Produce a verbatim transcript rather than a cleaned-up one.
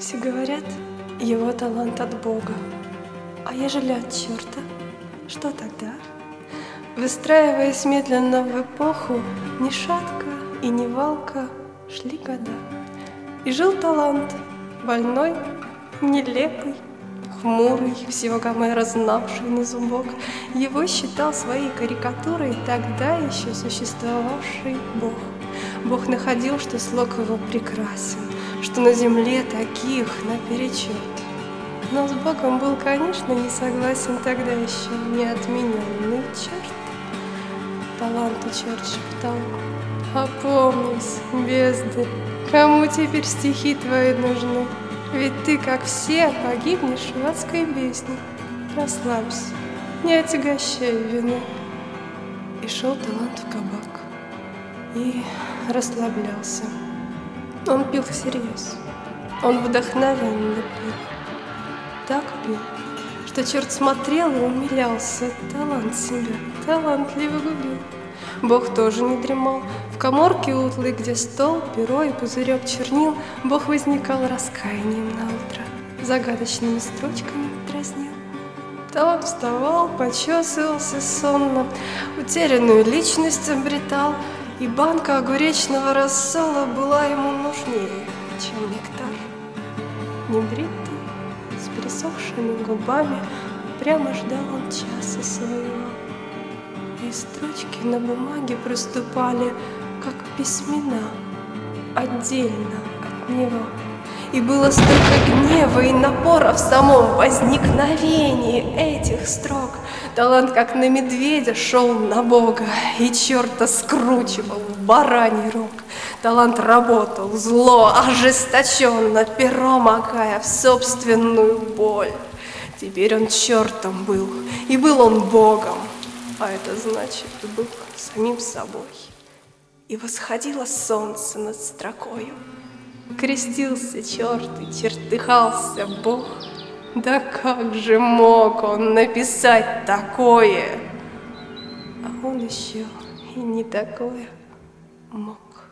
Все говорят, его талант от Бога. А ежели от черта, что тогда? Выстраиваясь медленно в эпоху, ни шатка и ни валка шли года. И жил талант, больной, нелепый, хмурый, всего Гомера знавший на зубок. Его считал своей карикатурой тогда еще существовавший Бог. Бог находил, что слог его прекрасен, что на земле таких наперечет. Но с Богом был, конечно, не согласен тогда еще неотмененный черт. Таланту черт шептал: опомнись, бездарь, кому теперь стихи твои нужны? Ведь ты, как все, погибнешь в адской бездне. Расслабься, не отягощай вины. И шел талант в кабак и расслаблялся. Он пил всерьез, он вдохновенно пил. Так пил, что черт смотрел и умилялся. Талант себя талантливо губил. Бог тоже не дремал. В каморке утлой, где стол, перо и пузырек чернил, Бог возникал раскаянием на утро, загадочными строчками дразнил. Талант вставал, почесывался сонно, утерянную личность обретал, и банка огуречного рассола была ему нужнее, чем нектар. Небритый, с пересохшими губами, прямо ждал он часа своего. И строчки на бумаге проступали, как письмена, отдельно от него. И было столько гнева и напора в самом возникновении этих строк. Талант, как на медведя, шел на Бога и черта скручивал в бараний рог. Талант работал зло, ожесточенно, перо макая в собственную боль. Теперь он чертом был, и был он Богом, а это значит, был самим собой. И восходило солнце над строкою. Крестился черт и чертыхался Бог. Да как же мог он написать такое? А он еще и не такое мог.